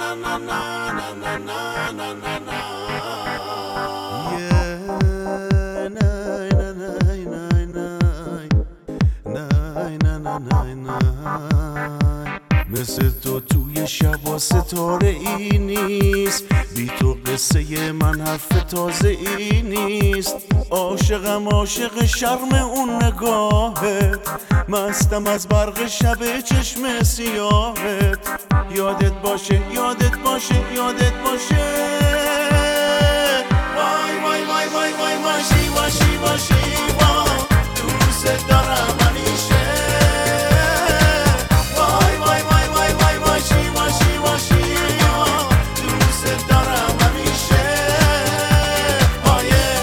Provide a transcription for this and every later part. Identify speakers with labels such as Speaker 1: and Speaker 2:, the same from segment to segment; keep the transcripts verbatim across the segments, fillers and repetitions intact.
Speaker 1: مثل تو توی شب و ستاره ای نیست، بی تو قصه من حرف تازه ای نیست. عاشقم عاشق شرم اون نگاهت، مستم از برق شب چشم سیاهت. یادت باشه یادت باشه یادت باشه، وای وای وای وای وای وای شیوا شیوا شیوا، دوست دارم همیشه. وای وای وای وای وای وای شیوا شیوا شیوا، دوست دارم همیشه. آیه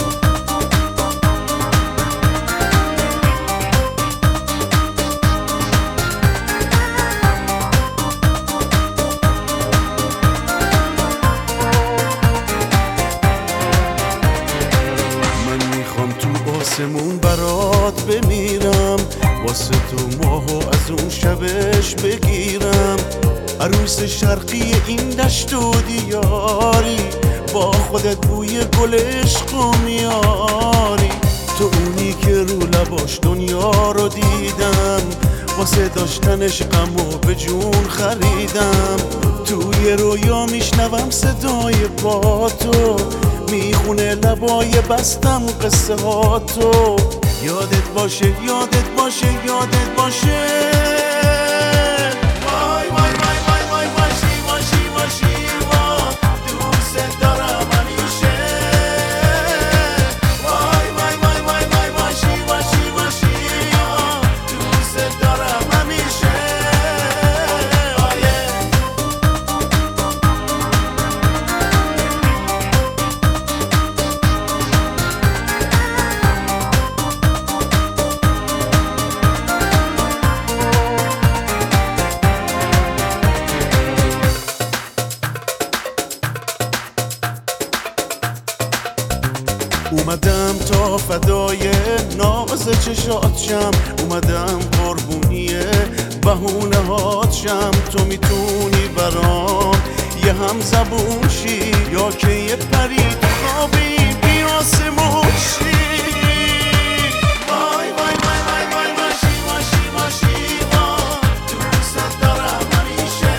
Speaker 1: آسمون برات بمیرم، واسه تو ماهو از اون شبش بگیرم. عروس شرقی این دشت و دیاری، با خودت بوی گل عشق و میاری. تو اونی که رو لباش دنیا رو دیدم، واسه داشتنش غم و به جون خریدم. توی رویا میشنوم صدای پاتو، میخونه لبای بستم قصه ها تو. یادت باشه یادت باشه یادت باشه، وای وای وای وای وای وای شیوا شیوا شیوا، دوست دارم همیشه. وای وای وای وای وای وای شیوا شیوا شیوا، دوست دارم همیشه. اومدم تا فدای ناز چشات شم، اومدم قربونی بهونه هات شم. تو میتونی برام یه هم زبون شی، یا که یه پری تو خوابی بی آسمون شی. وای وای وای وای وای وای شیوا شیوا شیوا، دوست دارم همیشه.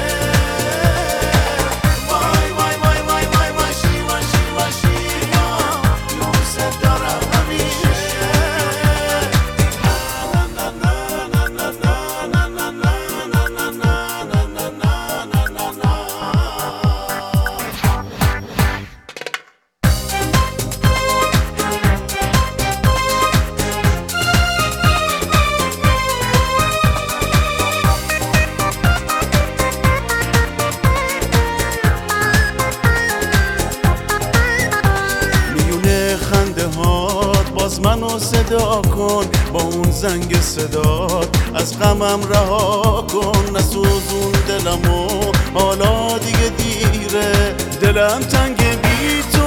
Speaker 1: وای وای وای وای وای وای شیوا شیوا شیوا، دوست دارم همیشه. باز منو صدا کن با اون زنگ صدات، از غمم رها کن. نسوزون دلمو حالا دیگه دیره، دلم تنگ بی تو